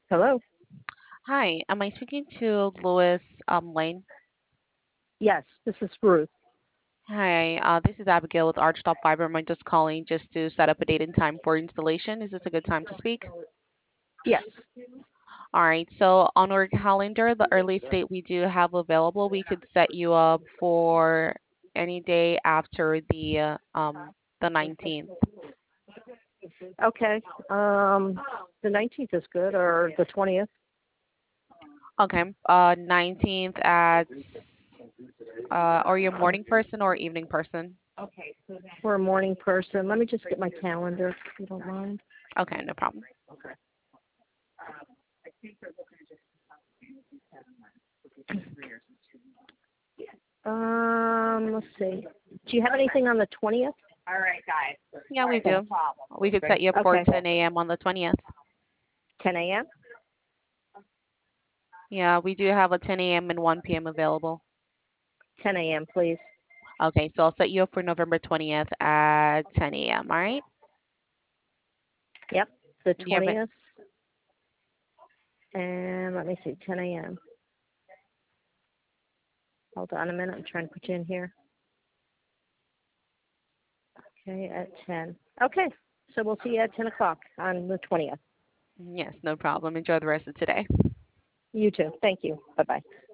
Hello? Hi, am I speaking to Louis Lane? Yes, this is Ruth. Hi, this is Abigail with Archtop Fiber. I'm just calling just to set up a date and time for installation. Is this a good time to speak? Yes. All right, so on our calendar, the earliest date we do have available, we could set you up for any day after the 19th. Okay. The 19th is good, or the 20th. Okay, 19th at, are you a morning person or evening person? For a morning person. Let me just get my calendar, if you don't mind. Okay, no problem. Let's see. Do you have anything on the 20th? Yeah, we Okay. do. We could set you up for Okay. 10 a.m. on the 20th. 10 a.m.? Yeah, we do have a 10 a.m. and 1 p.m. available. 10 a.m., please. Okay, so I'll set you up for November 20th at 10 a.m. All right? Yep, the Do you have it? 20th. And let me see, 10 a.m. Hold on a minute. I'm trying to put you in here. Okay, at 10. Okay, so we'll see you at 10 o'clock on the 20th. Yes, no problem. Enjoy the rest of today. You too. Thank you. Bye-bye.